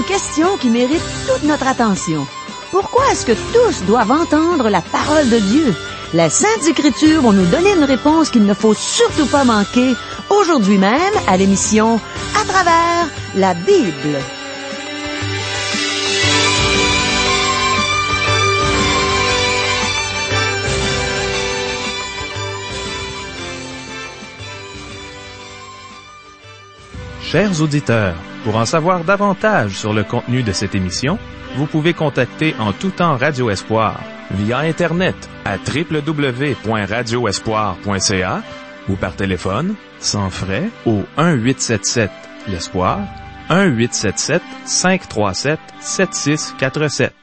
question qui mérite toute notre attention. Pourquoi est-ce que tous doivent entendre la parole de Dieu? Les Saintes Écritures vont nous donner une réponse qu'il ne faut surtout pas manquer aujourd'hui même à l'émission À travers la Bible. Chers auditeurs, pour en savoir davantage sur le contenu de cette émission, vous pouvez contacter en tout temps Radio Espoir via Internet à www.radioespoir.ca ou par téléphone, sans frais, au 1-877-l'Espoir, 1-877-537-7647.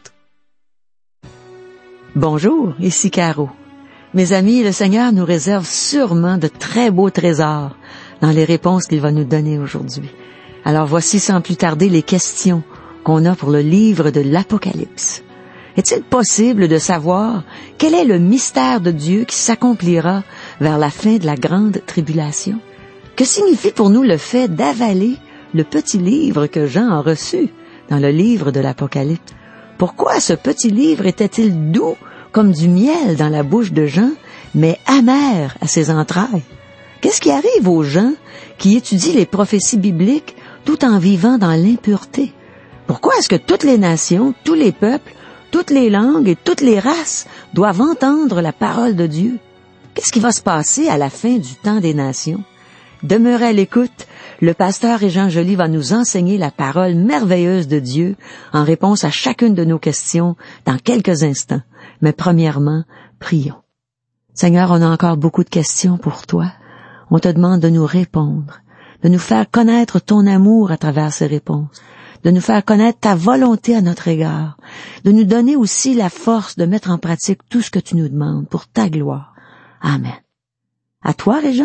Bonjour, ici Caro. Mes amis, le Seigneur nous réserve sûrement de très beaux trésors dans les réponses qu'il va nous donner aujourd'hui. Alors voici sans plus tarder les questions qu'on a pour le livre de l'Apocalypse. Est-il possible de savoir quel est le mystère de Dieu qui s'accomplira vers la fin de la grande tribulation? Que signifie pour nous le fait d'avaler le petit livre que Jean a reçu dans le livre de l'Apocalypse? Pourquoi ce petit livre était-il doux comme du miel dans la bouche de Jean, mais amer à ses entrailles? Qu'est-ce qui arrive aux gens qui étudient les prophéties bibliques tout en vivant dans l'impureté? Pourquoi est-ce que toutes les nations, tous les peuples, toutes les langues et toutes les races doivent entendre la parole de Dieu? Qu'est-ce qui va se passer à la fin du temps des nations? Demeurez à l'écoute. Le pasteur Régent Joly va nous enseigner la parole merveilleuse de Dieu en réponse à chacune de nos questions dans quelques instants. Mais premièrement, prions. Seigneur, on a encore beaucoup de questions pour toi. On te demande de nous répondre, de nous faire connaître ton amour à travers ces réponses, de nous faire connaître ta volonté à notre égard, de nous donner aussi la force de mettre en pratique tout ce que tu nous demandes pour ta gloire. Amen. À toi, Régent.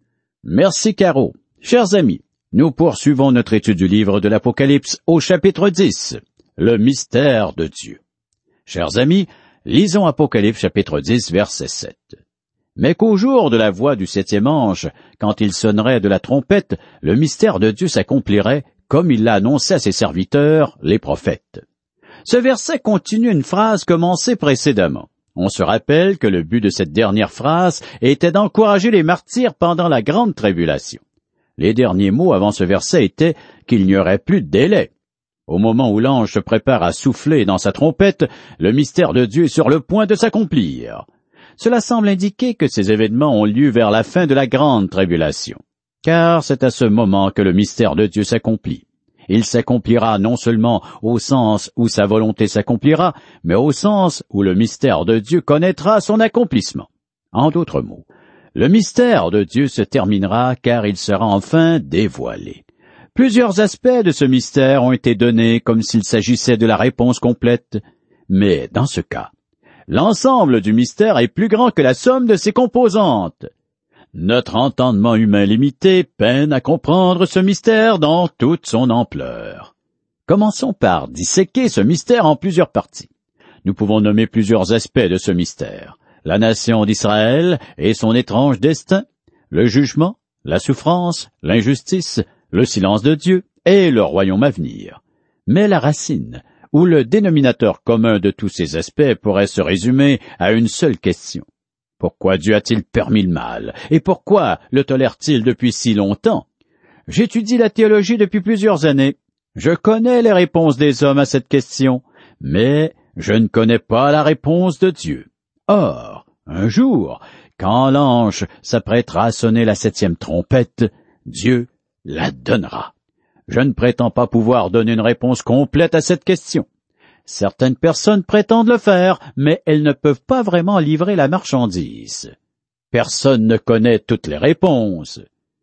Merci, Caro. Chers amis, nous poursuivons notre étude du livre de l'Apocalypse au chapitre 10, le mystère de Dieu. Chers amis, lisons Apocalypse chapitre 10, verset 7. Mais qu'au jour de la voix du septième ange, quand il sonnerait de la trompette, le mystère de Dieu s'accomplirait, comme il l'a annoncé à ses serviteurs, les prophètes. Ce verset continue une phrase commencée précédemment. On se rappelle que le but de cette dernière phrase était d'encourager les martyrs pendant la grande tribulation. Les derniers mots avant ce verset étaient qu'il n'y aurait plus de délai. Au moment où l'ange se prépare à souffler dans sa trompette, le mystère de Dieu est sur le point de s'accomplir. Cela semble indiquer que ces événements ont lieu vers la fin de la grande tribulation, car c'est à ce moment que le mystère de Dieu s'accomplit. Il s'accomplira non seulement au sens où sa volonté s'accomplira, mais au sens où le mystère de Dieu connaîtra son accomplissement. En d'autres mots, le mystère de Dieu se terminera car il sera enfin dévoilé. Plusieurs aspects de ce mystère ont été donnés comme s'il s'agissait de la réponse complète, mais dans ce cas, l'ensemble du mystère est plus grand que la somme de ses composantes. Notre entendement humain limité peine à comprendre ce mystère dans toute son ampleur. Commençons par disséquer ce mystère en plusieurs parties. Nous pouvons nommer plusieurs aspects de ce mystère. La nation d'Israël et son étrange destin, le jugement, la souffrance, l'injustice, le silence de Dieu et le royaume à venir. Mais la racine, ou le dénominateur commun de tous ces aspects pourrait se résumer à une seule question. Pourquoi Dieu a-t-il permis le mal? Et pourquoi le tolère-t-il depuis si longtemps? J'étudie la théologie depuis plusieurs années. Je connais les réponses des hommes à cette question, mais je ne connais pas la réponse de Dieu. Or, un jour, quand l'ange s'apprêtera à sonner la 7e trompette, Dieu la donnera. Je ne prétends pas pouvoir donner une réponse complète à cette question. Certaines personnes prétendent le faire, mais elles ne peuvent pas vraiment livrer la marchandise. Personne ne connaît toutes les réponses.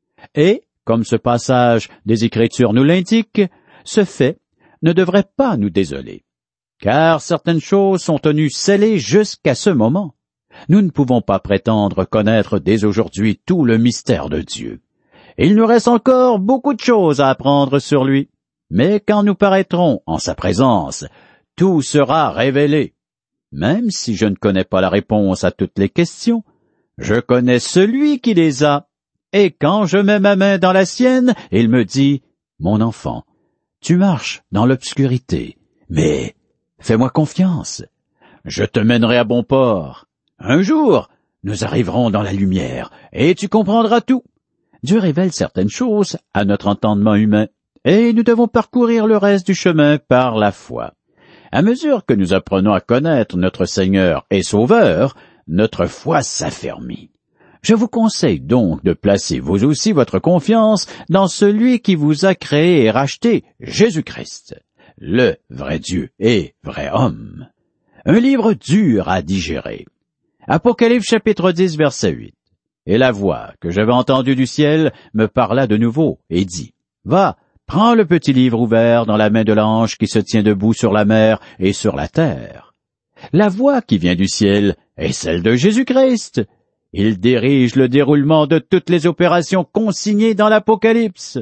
Et, comme ce passage des Écritures nous l'indique, ce fait ne devrait pas nous désoler, car certaines choses sont tenues scellées jusqu'à ce moment. Nous ne pouvons pas prétendre connaître dès aujourd'hui tout le mystère de Dieu. Il nous reste encore beaucoup de choses à apprendre sur lui, mais quand nous paraîtrons en sa présence, tout sera révélé. Même si je ne connais pas la réponse à toutes les questions, je connais celui qui les a, et quand je mets ma main dans la sienne, il me dit « Mon enfant, Tu marches dans l'obscurité, mais fais-moi confiance. Je te mènerai à bon port. Un jour, nous arriverons dans la lumière, et tu comprendras tout. Dieu révèle certaines choses à notre entendement humain, et nous devons parcourir le reste du chemin par la foi. À mesure que nous apprenons à connaître notre Seigneur et Sauveur, notre foi s'affermit. Je vous conseille donc de placer vous aussi votre confiance dans celui qui vous a créé et racheté, Jésus-Christ, le vrai Dieu et vrai homme. Un livre dur à digérer. Apocalypse chapitre 10, verset 8. Et la voix que j'avais entendue du ciel me parla de nouveau et dit, « Va, prends le petit livre ouvert dans la main de l'ange qui se tient debout sur la mer et sur la terre. » La voix qui vient du ciel est celle de Jésus-Christ. Il dirige le déroulement de toutes les opérations consignées dans l'Apocalypse.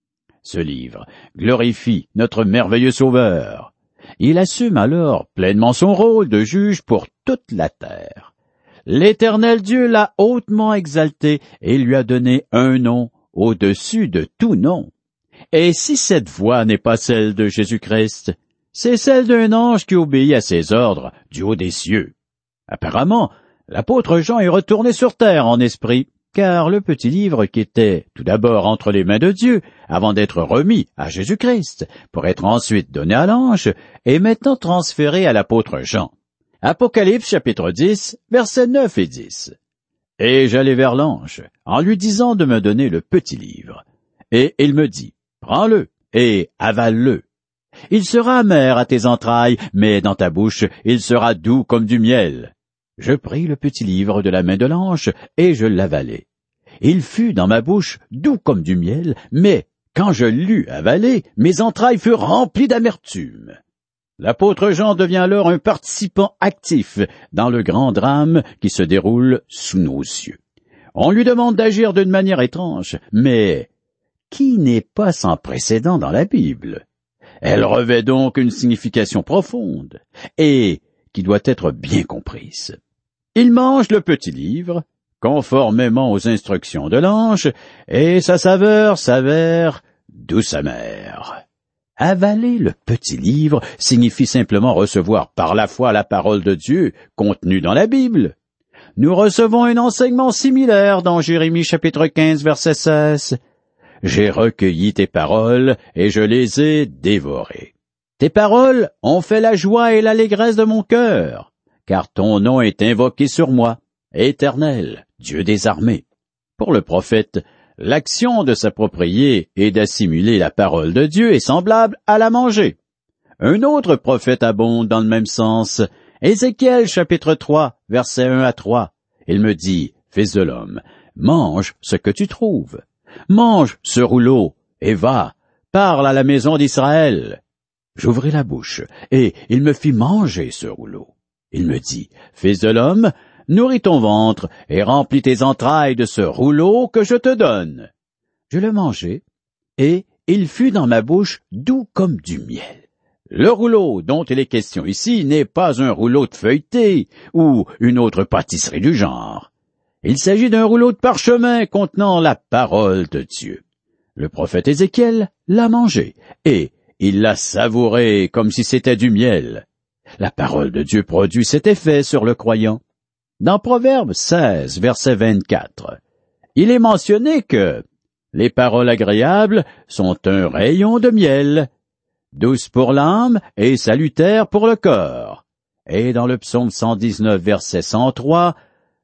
Ce livre glorifie notre merveilleux Sauveur. Il assume alors pleinement son rôle de juge pour toute la terre. L'Éternel Dieu l'a hautement exalté et lui a donné un nom au-dessus de tout nom. Et si cette voix n'est pas celle de Jésus-Christ, c'est celle d'un ange qui obéit à ses ordres du haut des cieux. Apparemment, l'apôtre Jean est retourné sur terre en esprit, car le petit livre qui était tout d'abord entre les mains de Dieu, avant d'être remis à Jésus-Christ, pour être ensuite donné à l'ange, est maintenant transféré à l'apôtre Jean. Apocalypse chapitre 10, versets 9 et 10. Et j'allai vers l'ange, en lui disant de me donner le petit livre. Et il me dit, prends-le et avale-le. Il sera amer à tes entrailles, mais dans ta bouche, il sera doux comme du miel. Je pris le petit livre de la main de l'ange, et je l'avalai. Il fut dans ma bouche doux comme du miel, mais quand je l'eus avalé, mes entrailles furent remplies d'amertume. L'apôtre Jean devient alors un participant actif dans le grand drame qui se déroule sous nos yeux. On lui demande d'agir d'une manière étrange, mais qui n'est pas sans précédent dans la Bible? Elle revêt donc une signification profonde et qui doit être bien comprise. Il mange le petit livre, conformément aux instructions de l'ange, et sa saveur s'avère douce amère. Avaler le petit livre signifie simplement recevoir par la foi la parole de Dieu contenue dans la Bible. Nous recevons un enseignement similaire dans Jérémie chapitre 15 verset 16. « J'ai recueilli tes paroles et je les ai dévorées. Tes paroles ont fait la joie et l'allégresse de mon cœur, car ton nom est invoqué sur moi, Éternel, Dieu des armées. » Pour le prophète, l'action de s'approprier et d'assimiler la parole de Dieu est semblable à la manger. Un autre prophète abonde dans le même sens. Ézéchiel chapitre 3, versets 1 à 3. Il me dit, « Fils de l'homme, mange ce que tu trouves. Mange ce rouleau, et va, parle à la maison d'Israël. » J'ouvris la bouche, et il me fit manger ce rouleau. Il me dit, « Fils de l'homme, nourris ton ventre, et remplis tes entrailles de ce rouleau que je te donne. » Je le mangeai, et il fut dans ma bouche doux comme du miel. Le rouleau dont il est question ici n'est pas un rouleau de feuilleté, ou une autre pâtisserie du genre. Il s'agit d'un rouleau de parchemin contenant la parole de Dieu. Le prophète Ézéchiel l'a mangé, et il l'a savouré comme si c'était du miel. La parole de Dieu produit cet effet sur le croyant. Dans Proverbe 16, verset 24, il est mentionné que les paroles agréables sont un rayon de miel, douces pour l'âme et salutaires pour le corps. Et dans le psaume 119, verset 103,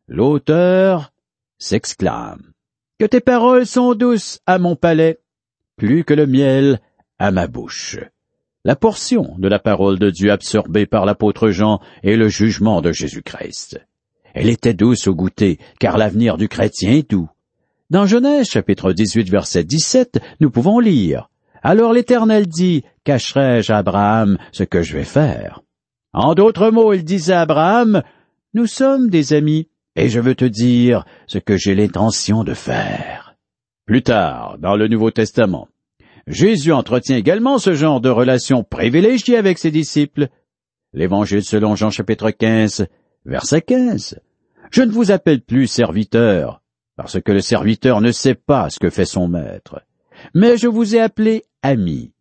l'auteur s'exclame, « Que tes paroles sont douces à mon palais, plus que le miel à ma bouche. » La portion de la parole de Dieu absorbée par l'apôtre Jean est le jugement de Jésus-Christ. Elle était douce au goûter, car l'avenir du chrétien est doux. Dans Genèse chapitre 18, verset 17, nous pouvons lire, « Alors l'Éternel dit, cacherai-je à Abraham ce que je vais faire? » En d'autres mots, il disait à Abraham, « Nous sommes des amis, et je veux te dire ce que j'ai l'intention de faire. » Plus tard, dans le Nouveau Testament, Jésus entretient également ce genre de relation privilégiée avec ses disciples. L'Évangile selon Jean chapitre 15, verset 15. « Je ne vous appelle plus serviteur, parce que le serviteur ne sait pas ce que fait son maître. Mais je vous ai appelé amis,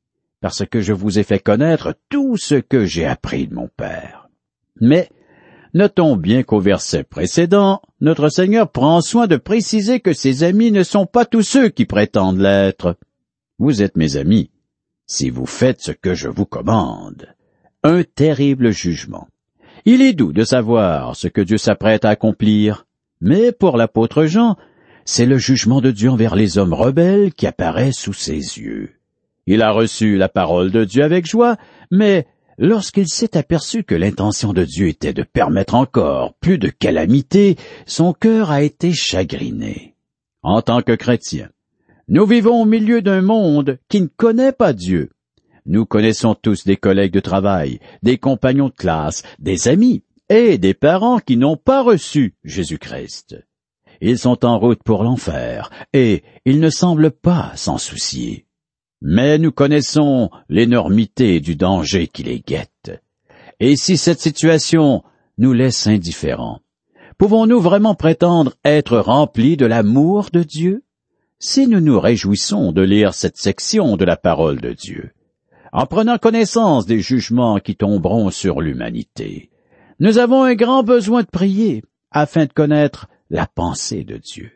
parce que je vous ai fait connaître tout ce que j'ai appris de mon Père. » Mais notons bien qu'au verset précédent, notre Seigneur prend soin de préciser que ses amis ne sont pas tous ceux qui prétendent l'être. Vous êtes mes amis, si vous faites ce que je vous commande. Un terrible jugement. Il est doux de savoir ce que Dieu s'apprête à accomplir, mais pour l'apôtre Jean, c'est le jugement de Dieu envers les hommes rebelles qui apparaît sous ses yeux. Il a reçu la parole de Dieu avec joie, mais lorsqu'il s'est aperçu que l'intention de Dieu était de permettre encore plus de calamités, son cœur a été chagriné. En tant que chrétiens, nous vivons au milieu d'un monde qui ne connaît pas Dieu. Nous connaissons tous des collègues de travail, des compagnons de classe, des amis et des parents qui n'ont pas reçu Jésus-Christ. Ils sont en route pour l'enfer et ils ne semblent pas s'en soucier. Mais nous connaissons l'énormité du danger qui les guette. Et si cette situation nous laisse indifférents, pouvons-nous vraiment prétendre être remplis de l'amour de Dieu? Si nous nous réjouissons de lire cette section de la parole de Dieu, en prenant connaissance des jugements qui tomberont sur l'humanité, nous avons un grand besoin de prier afin de connaître la pensée de Dieu.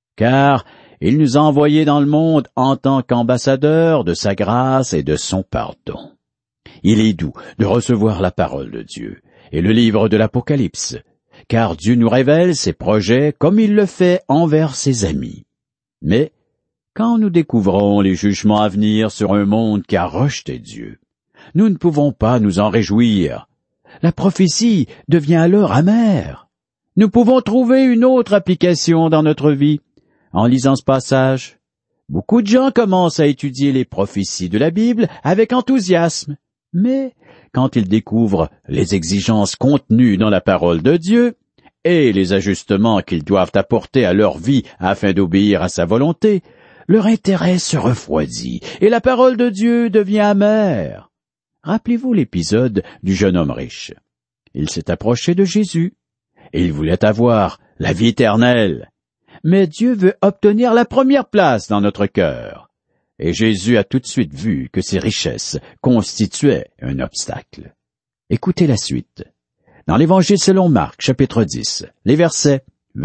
Car il nous a envoyés dans le monde en tant qu'ambassadeurs de sa grâce et de son pardon. Il est doux de recevoir la parole de Dieu et le livre de l'Apocalypse, car Dieu nous révèle ses projets comme il le fait envers ses amis. Mais quand nous découvrons les jugements à venir sur un monde qui a rejeté Dieu, nous ne pouvons pas nous en réjouir. La prophétie devient alors amère. Nous pouvons trouver une autre application dans notre vie. En lisant ce passage, beaucoup de gens commencent à étudier les prophéties de la Bible avec enthousiasme, mais quand ils découvrent les exigences contenues dans la parole de Dieu et les ajustements qu'ils doivent apporter à leur vie afin d'obéir à sa volonté, leur intérêt se refroidit et la parole de Dieu devient amère. Rappelez-vous l'épisode du jeune homme riche. Il s'est approché de Jésus et il voulait avoir la vie éternelle. Mais Dieu veut obtenir la première place dans notre cœur. Et Jésus a tout de suite vu que ses richesses constituaient un obstacle. Écoutez la suite. Dans l'Évangile selon Marc, chapitre 10, les versets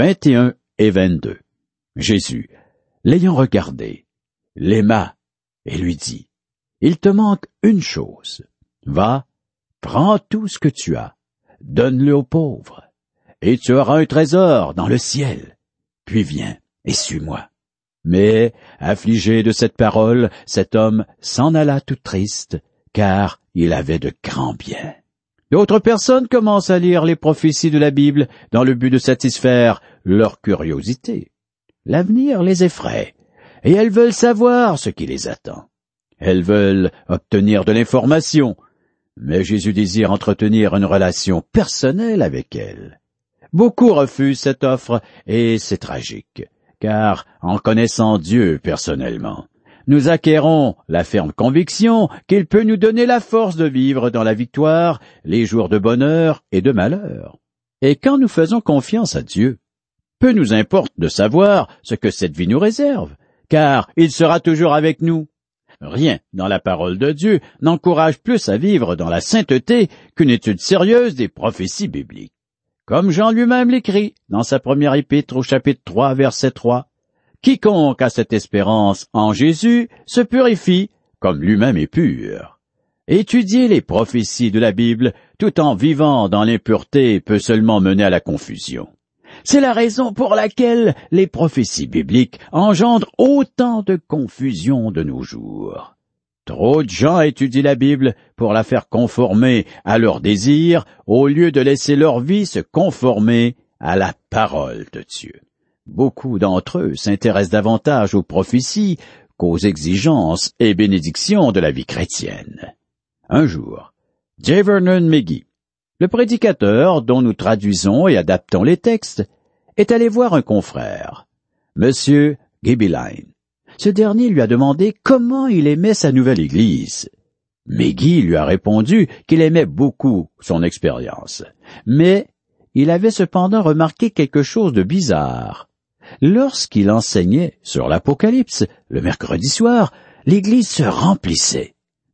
21 et 22. Jésus, l'ayant regardé, l'aima et lui dit, « Il te manque une chose. Va, prends tout ce que tu as, donne-le aux pauvres, et tu auras un trésor dans le ciel. Puis viens et suis-moi. » Mais, affligé de cette parole, cet homme s'en alla tout triste, car il avait de grands biens. D'autres personnes commencent à lire les prophéties de la Bible dans le but de satisfaire leur curiosité. L'avenir les effraie, et elles veulent savoir ce qui les attend. Elles veulent obtenir de l'information, mais Jésus désire entretenir une relation personnelle avec elles. Beaucoup refusent cette offre, et c'est tragique, car en connaissant Dieu personnellement, nous acquérons la ferme conviction qu'il peut nous donner la force de vivre dans la victoire les jours de bonheur et de malheur. Et quand nous faisons confiance à Dieu, peu nous importe de savoir ce que cette vie nous réserve, car il sera toujours avec nous. Rien dans la parole de Dieu n'encourage plus à vivre dans la sainteté qu'une étude sérieuse des prophéties bibliques. Comme Jean lui-même l'écrit dans sa première épître au chapitre 3, verset 3, « Quiconque a cette espérance en Jésus se purifie comme lui-même est pur. » Étudier les prophéties de la Bible tout en vivant dans l'impureté peut seulement mener à la confusion. C'est la raison pour laquelle les prophéties bibliques engendrent autant de confusion de nos jours. Trop de gens étudient la Bible pour la faire conformer à leurs désirs au lieu de laisser leur vie se conformer à la parole de Dieu. Beaucoup d'entre eux s'intéressent davantage aux prophéties qu'aux exigences et bénédictions de la vie chrétienne. Un jour, J. Vernon McGee, le prédicateur dont nous traduisons et adaptons les textes, est allé voir un confrère, M. Gaebelein. Ce dernier lui a demandé comment il aimait sa nouvelle église. McGee lui a répondu qu'il aimait beaucoup son expérience, mais il avait cependant remarqué quelque chose de bizarre. Lorsqu'il enseignait sur l'Apocalypse le mercredi soir, l'église se remplissait.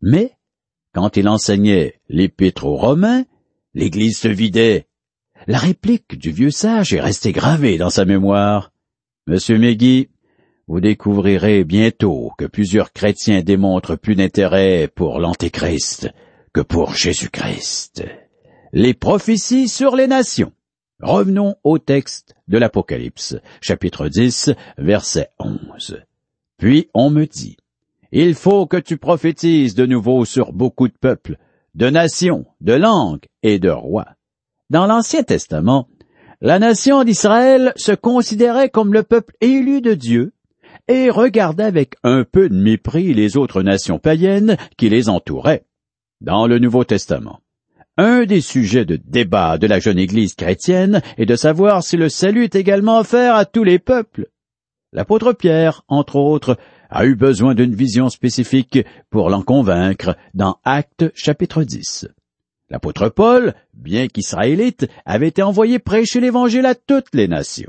Mais, quand il enseignait l'Épître aux Romains, l'Église se vidait. La réplique du vieux sage est restée gravée dans sa mémoire. Monsieur Megui, vous découvrirez bientôt que plusieurs chrétiens démontrent plus d'intérêt pour l'Antéchrist que pour Jésus-Christ. Les prophéties sur les nations. Revenons au texte de l'Apocalypse, chapitre 10, verset 11. Puis on me dit, « Il faut que tu prophétises de nouveau sur beaucoup de peuples, de nations, de langues et de rois. » Dans l'Ancien Testament, la nation d'Israël se considérait comme le peuple élu de Dieu et regardait avec un peu de mépris les autres nations païennes qui les entouraient. Dans le Nouveau Testament, un des sujets de débat de la jeune Église chrétienne est de savoir si le salut est également offert à tous les peuples. L'apôtre Pierre, entre autres, a eu besoin d'une vision spécifique pour l'en convaincre dans Actes chapitre 10. L'apôtre Paul, bien qu'israélite, avait été envoyé prêcher l'Évangile à toutes les nations.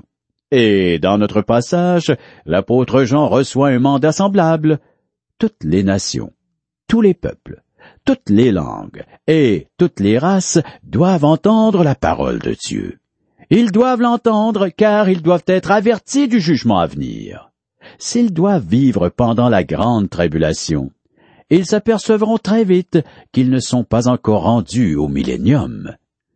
Et dans notre passage, l'apôtre Jean reçoit un mandat semblable. Toutes les nations, tous les peuples, toutes les langues et toutes les races doivent entendre la parole de Dieu. Ils doivent l'entendre car ils doivent être avertis du jugement à venir. S'ils doivent vivre pendant la grande tribulation, ils s'apercevront très vite qu'ils ne sont pas encore rendus au millénium.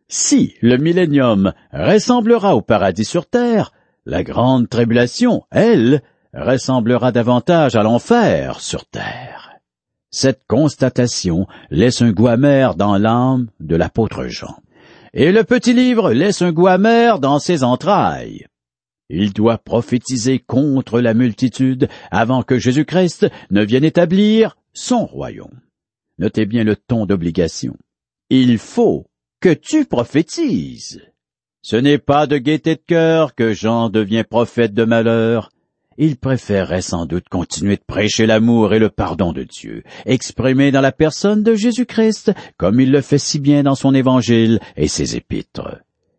Si le millénium ressemblera au paradis sur terre, la grande tribulation, elle, ressemblera davantage à l'enfer sur terre. Cette constatation laisse un goût amer dans l'âme de l'apôtre Jean. Et le petit livre laisse un goût amer dans ses entrailles. Il doit prophétiser contre la multitude avant que Jésus-Christ ne vienne établir son royaume. Notez bien le ton d'obligation. Il faut que tu prophétises. Ce n'est pas de gaieté de cœur que Jean devient prophète de malheur. Il préférerait sans doute continuer de prêcher l'amour et le pardon de Dieu, exprimé dans la personne de Jésus-Christ, comme il le fait si bien dans son évangile et ses épîtres.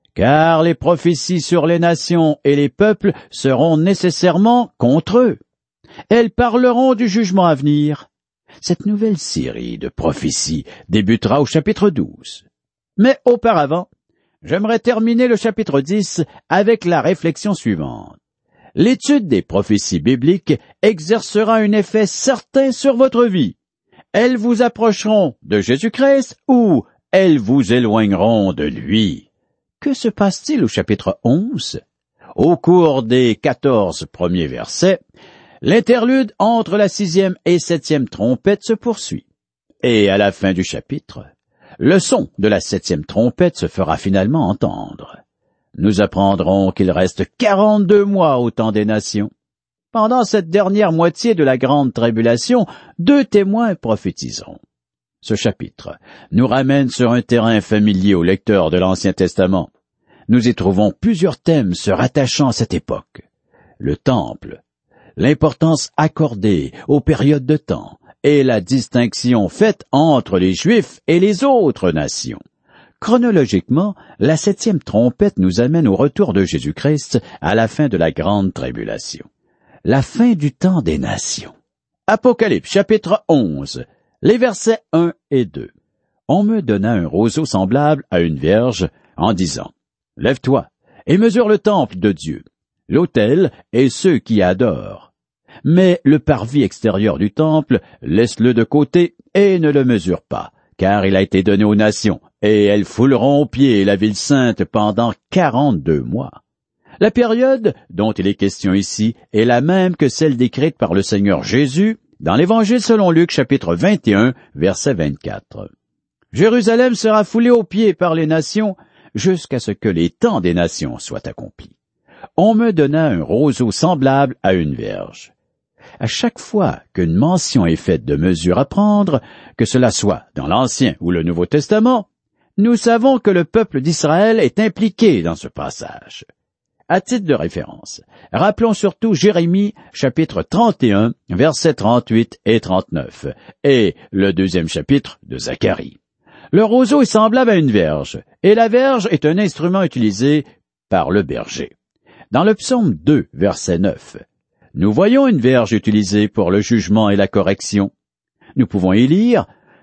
Car les prophéties sur les nations et les peuples seront nécessairement contre eux. Elles parleront du jugement à venir. Cette nouvelle série de prophéties débutera au chapitre 12. Mais auparavant, j'aimerais terminer le chapitre 10 avec la réflexion suivante. L'étude des prophéties bibliques exercera un effet certain sur votre vie. Elles vous approcheront de Jésus-Christ ou elles vous éloigneront de lui. Que se passe-t-il au chapitre 11? Au cours des 14 premiers versets, l'interlude entre la 6e et 7e trompette se poursuit. Et à la fin du chapitre, le son de la 7e trompette se fera finalement entendre. Nous apprendrons qu'il reste 42 mois au temps des nations. Pendant cette dernière moitié de la grande tribulation, 2 témoins prophétiseront. Ce chapitre nous ramène sur un terrain familier aux lecteurs de l'Ancien Testament. Nous y trouvons plusieurs thèmes se rattachant à cette époque. Le temple, l'importance accordée aux périodes de temps et la distinction faite entre les Juifs et les autres nations. Chronologiquement, la 7e trompette nous amène au retour de Jésus-Christ à la fin de la grande tribulation. La fin du temps des nations. Apocalypse chapitre 11, les versets 1 et 2. On me donna un roseau semblable à une vierge en disant, « Lève-toi et mesure le temple de Dieu, l'autel et ceux qui y adorent. Mais le parvis extérieur du temple, laisse-le de côté et ne le mesure pas, car il a été donné aux nations, et elles fouleront aux pieds la ville sainte pendant 42 mois. » La période dont il est question ici est la même que celle décrite par le Seigneur Jésus dans l'Évangile selon Luc chapitre 21, verset 24. Jérusalem sera foulée aux pieds par les nations jusqu'à ce que les temps des nations soient accomplis. On me donna un roseau semblable à une verge. À chaque fois qu'une mention est faite de mesures à prendre, que cela soit dans l'Ancien ou le Nouveau Testament, nous savons que le peuple d'Israël est impliqué dans ce passage. À titre de référence, rappelons surtout Jérémie, chapitre 31, versets 38 et 39, et le 2e chapitre de Zacharie. Le roseau est semblable à une verge, et la verge est un instrument utilisé par le berger. Dans le psaume 2, verset 9, nous voyons une verge utilisée pour le jugement et la correction. Nous pouvons y lire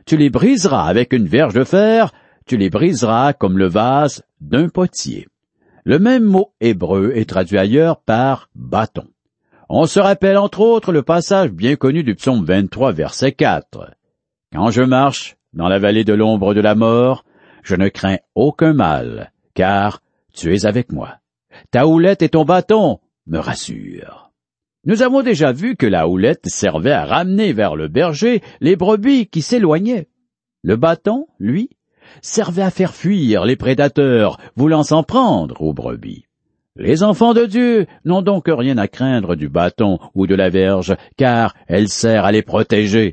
tu les briseras avec une verge de fer, tu les briseras comme le vase d'un potier. Le même mot hébreu est traduit ailleurs par bâton. On se rappelle entre autres le passage bien connu du psaume 23, verset 4. « Quand je marche dans la vallée de l'ombre de la mort, je ne crains aucun mal, car tu es avec moi. Ta houlette et ton bâton me rassurent. » Nous avons déjà vu que la houlette servait à ramener vers le berger les brebis qui s'éloignaient. Le bâton, lui, servait à faire fuir les prédateurs voulant s'en prendre aux brebis. Les enfants de Dieu n'ont donc rien à craindre du bâton ou de la verge, car elle sert à les protéger.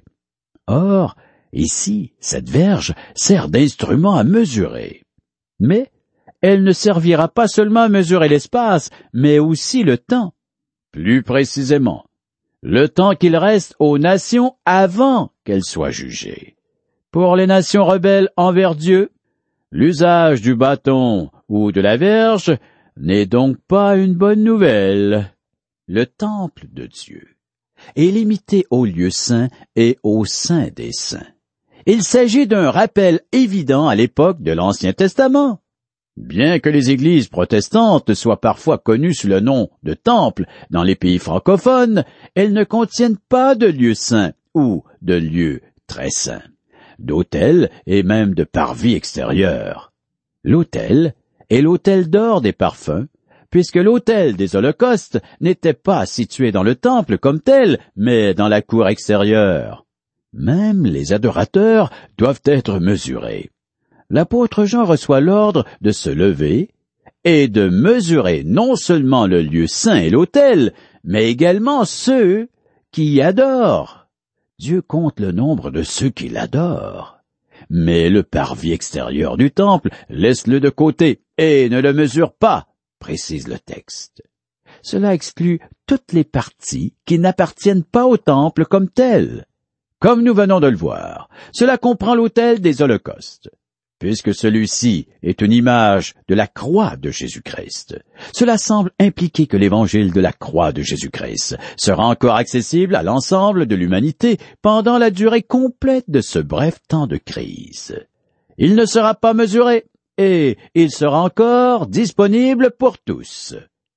Or, ici, cette verge sert d'instrument à mesurer. Mais elle ne servira pas seulement à mesurer l'espace, mais aussi le temps. Plus précisément, le temps qu'il reste aux nations avant qu'elles soient jugées. Pour les nations rebelles envers Dieu, l'usage du bâton ou de la verge n'est donc pas une bonne nouvelle. Le temple de Dieu est limité au lieu saint et au saint des saints. Il s'agit d'un rappel évident à l'époque de l'Ancien Testament. Bien que les églises protestantes soient parfois connues sous le nom de temple dans les pays francophones, elles ne contiennent pas de lieu saint ou de lieu très saint, d'autel et même de parvis extérieurs. L'autel est l'autel d'or des parfums, puisque l'autel des holocaustes n'était pas situé dans le temple comme tel, mais dans la cour extérieure. Même les adorateurs doivent être mesurés. L'apôtre Jean reçoit l'ordre de se lever et de mesurer non seulement le lieu saint et l'autel, mais également ceux qui y adorent. Dieu compte le nombre de ceux qui l'adorent. Mais le parvis extérieur du temple, laisse-le de côté et ne le mesure pas, précise le texte. Cela exclut toutes les parties qui n'appartiennent pas au temple comme tel. Comme nous venons de le voir, cela comprend l'autel des holocaustes. Puisque celui-ci est une image de la croix de Jésus-Christ, cela semble impliquer que l'évangile de la croix de Jésus-Christ sera encore accessible à l'ensemble de l'humanité pendant la durée complète de ce bref temps de crise. Il ne sera pas mesuré et il sera encore disponible pour tous,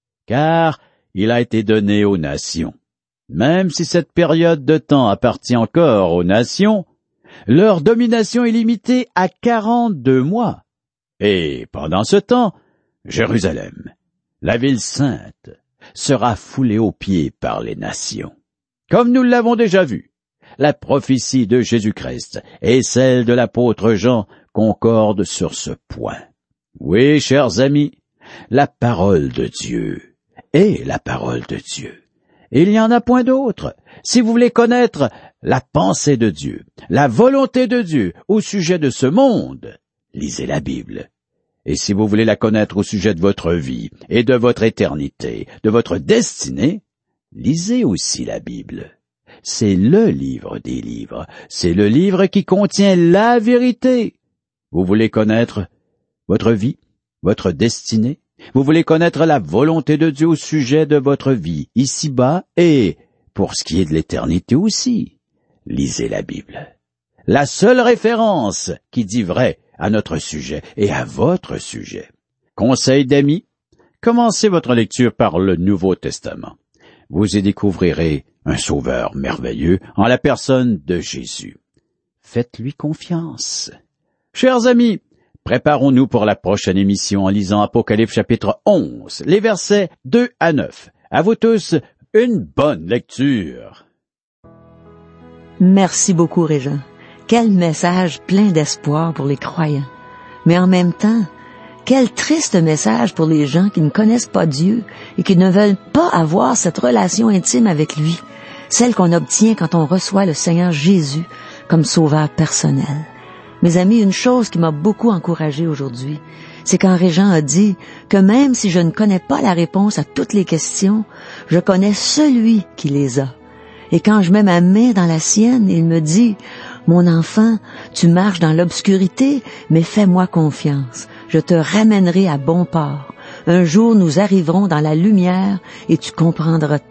car il a été donné aux nations. Même si cette période de temps appartient encore aux nations, leur domination est limitée à 42 mois. Et pendant ce temps, Jérusalem, la ville sainte, sera foulée aux pieds par les nations. Comme nous l'avons déjà vu, la prophétie de Jésus-Christ et celle de l'apôtre Jean concordent sur ce point. Oui, chers amis, la parole de Dieu est la parole de Dieu. Il n'y en a point d'autre. Si vous voulez connaître la pensée de Dieu, la volonté de Dieu au sujet de ce monde, lisez la Bible. Et si vous voulez la connaître au sujet de votre vie et de votre éternité, de votre destinée, lisez aussi la Bible. C'est le livre des livres. C'est le livre qui contient la vérité. Vous voulez connaître votre vie, votre destinée? Vous voulez connaître la volonté de Dieu au sujet de votre vie, ici-bas, et pour ce qui est de l'éternité aussi. Lisez la Bible. La seule référence qui dit vrai à notre sujet et à votre sujet. Conseil d'amis, commencez votre lecture par le Nouveau Testament. Vous y découvrirez un sauveur merveilleux en la personne de Jésus. Faites-lui confiance. Chers amis, préparons-nous pour la prochaine émission en lisant Apocalypse chapitre 11, les versets 2 à 9. À vous tous, une bonne lecture. Merci beaucoup, Régent. Quel message plein d'espoir pour les croyants. Mais en même temps, quel triste message pour les gens qui ne connaissent pas Dieu et qui ne veulent pas avoir cette relation intime avec lui, celle qu'on obtient quand on reçoit le Seigneur Jésus comme sauveur personnel. Mes amis, une chose qui m'a beaucoup encouragée aujourd'hui, c'est quand Régent a dit que même si je ne connais pas la réponse à toutes les questions, je connais celui qui les a. Et quand je mets ma main dans la sienne, il me dit « Mon enfant, tu marches dans l'obscurité, mais fais-moi confiance. Je te ramènerai à bon port. Un jour, nous arriverons dans la lumière et tu comprendras tout. »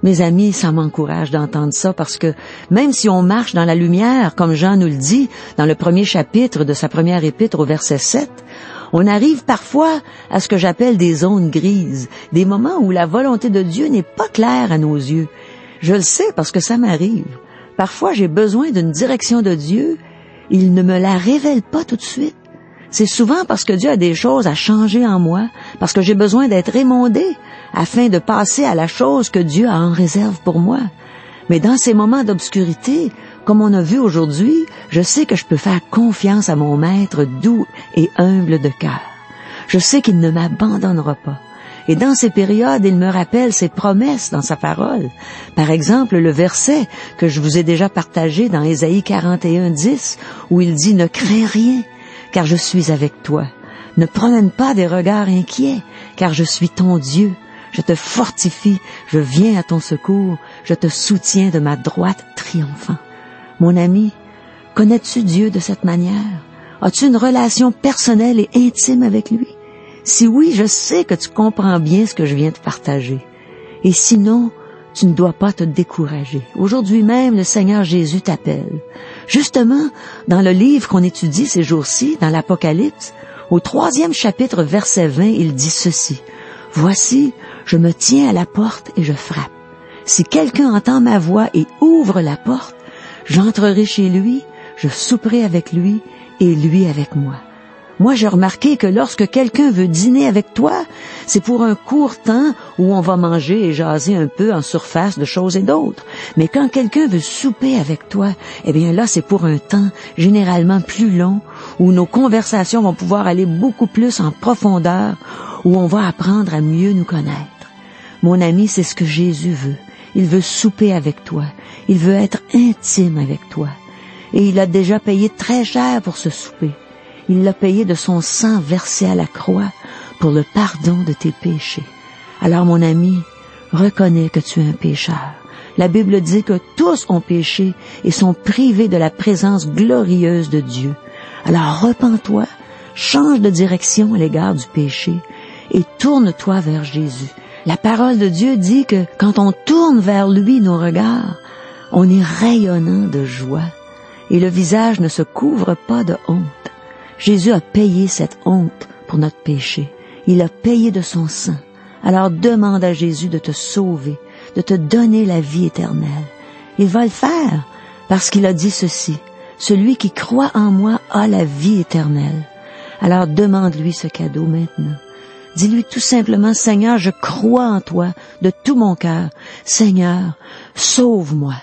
Mes amis, ça m'encourage d'entendre ça parce que même si on marche dans la lumière, comme Jean nous le dit dans le premier chapitre de sa première épître au verset 7, on arrive parfois à ce que j'appelle des zones grises, des moments où la volonté de Dieu n'est pas claire à nos yeux. Je le sais parce que ça m'arrive. Parfois, j'ai besoin d'une direction de Dieu. Il ne me la révèle pas tout de suite. C'est souvent parce que Dieu a des choses à changer en moi, parce que j'ai besoin d'être émondé afin de passer à la chose que Dieu a en réserve pour moi. Mais dans ces moments d'obscurité, comme on a vu aujourd'hui, je sais que je peux faire confiance à mon Maître doux et humble de cœur. Je sais qu'il ne m'abandonnera pas. Et dans ces périodes, il me rappelle ses promesses dans sa parole. Par exemple, le verset que je vous ai déjà partagé dans Ésaïe 41:10, où il dit « Ne crains rien, car je suis avec toi. Ne promène pas des regards inquiets, car je suis ton Dieu. Je te fortifie, je viens à ton secours, je te soutiens de ma droite triomphant. » Mon ami, connais-tu Dieu de cette manière? As-tu une relation personnelle et intime avec lui? Si oui, je sais que tu comprends bien ce que je viens de partager. Et sinon, tu ne dois pas te décourager. Aujourd'hui même, le Seigneur Jésus t'appelle. Justement, dans le livre qu'on étudie ces jours-ci, dans l'Apocalypse, au 3e chapitre, verset 20, il dit ceci. « Voici, je me tiens à la porte et je frappe. Si quelqu'un entend ma voix et ouvre la porte, j'entrerai chez lui, je souperai avec lui et lui avec moi. » Moi, j'ai remarqué que lorsque quelqu'un veut dîner avec toi, c'est pour un court temps où on va manger et jaser un peu en surface de choses et d'autres. Mais quand quelqu'un veut souper avec toi, eh bien là, c'est pour un temps généralement plus long, où nos conversations vont pouvoir aller beaucoup plus en profondeur, où on va apprendre à mieux nous connaître. Mon ami, c'est ce que Jésus veut. Il veut souper avec toi. Il veut être intime avec toi. Et il a déjà payé très cher pour ce souper. Il l'a payé de son sang versé à la croix pour le pardon de tes péchés. Alors, mon ami, reconnais que tu es un pécheur. La Bible dit que tous ont péché et sont privés de la présence glorieuse de Dieu. Alors, repens-toi, change de direction à l'égard du péché et tourne-toi vers Jésus. La parole de Dieu dit que quand on tourne vers lui nos regards, on est rayonnant de joie et le visage ne se couvre pas de honte. Jésus a payé cette honte pour notre péché. Il a payé de son sang. Alors demande à Jésus de te sauver, de te donner la vie éternelle. Il va le faire parce qu'il a dit ceci. Celui qui croit en moi a la vie éternelle. Alors demande-lui ce cadeau maintenant. Dis-lui tout simplement, Seigneur, je crois en toi de tout mon cœur. Seigneur, sauve-moi.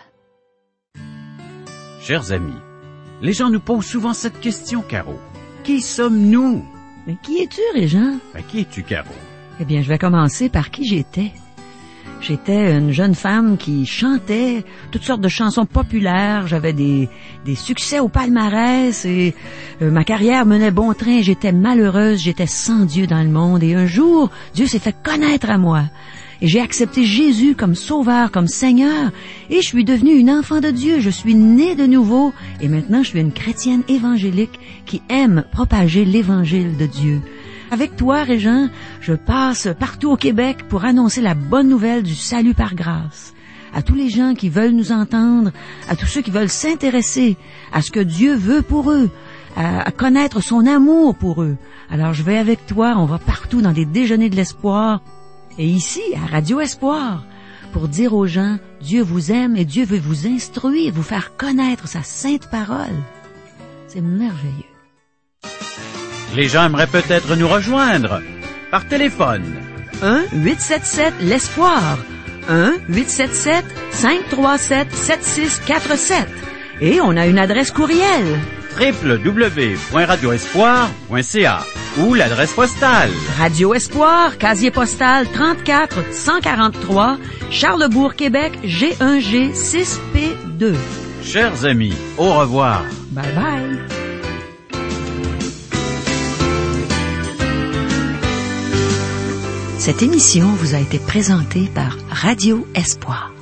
Chers amis, les gens nous posent souvent cette question, Caro. Qui sommes-nous? Mais qui es-tu, Régent? Qui es-tu, Caro? Eh bien, je vais commencer par qui j'étais. J'étais une jeune femme qui chantait toutes sortes de chansons populaires. J'avais des succès au palmarès et ma carrière menait bon train. J'étais malheureuse, j'étais sans Dieu dans le monde. Et un jour, Dieu s'est fait connaître à moi. Et j'ai accepté Jésus comme sauveur, comme Seigneur. Et je suis devenue une enfant de Dieu. Je suis née de nouveau. Et maintenant, je suis une chrétienne évangélique qui aime propager l'évangile de Dieu. Avec toi, Régent, je passe partout au Québec pour annoncer la bonne nouvelle du salut par grâce. À tous les gens qui veulent nous entendre, à tous ceux qui veulent s'intéresser à ce que Dieu veut pour eux, à connaître son amour pour eux. Alors je vais avec toi, on va partout dans des déjeuners de l'espoir. Et ici, à Radio Espoir, pour dire aux gens, Dieu vous aime et Dieu veut vous instruire, vous faire connaître sa sainte parole. C'est merveilleux. Les gens aimeraient peut-être nous rejoindre par téléphone. 1-877-l'Espoir. 1-877-537-7647. Et on a une adresse courriel. www.radioespoir.ca ou l'adresse postale. Radio Espoir, casier postal 34 143, Charlesbourg, Québec, G1G 6P2. Chers amis, au revoir. Bye bye. Cette émission vous a été présentée par Radio Espoir.